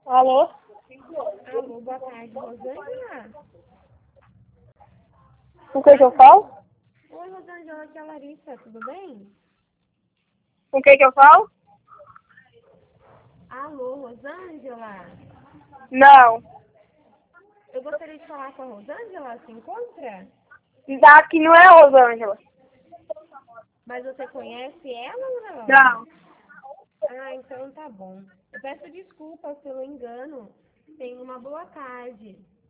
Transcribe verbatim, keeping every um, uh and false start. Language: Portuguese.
Alô? Alô, boa tarde, Rosângela. Com quem que eu falo? Oi, Rosângela, aqui é a Larissa, tudo bem? Com quem que eu falo? Alô, Rosângela. Não. Eu gostaria de falar com a Rosângela, se encontra? Daqui não é a Rosângela. Mas você conhece ela ou não? Não. Ah, então tá bom. Eu peço desculpas pelo engano. Tenha uma boa tarde.